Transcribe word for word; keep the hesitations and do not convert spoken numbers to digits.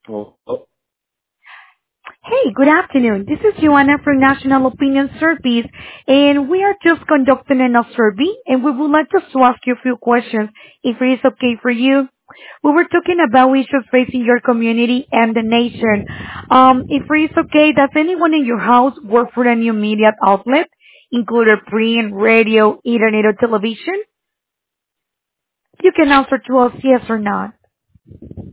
Oh, oh, Hey, good afternoon. This is Joanna from National Opinion Service, and we are just conducting an survey, and we would like just to ask you a few questions, if it is okay for you. We were talking about issues facing your community and the nation. Um, if it is okay, does anyone in your house work for a new media outlet, including print, radio, internet, or television? You can answer to us yes or not.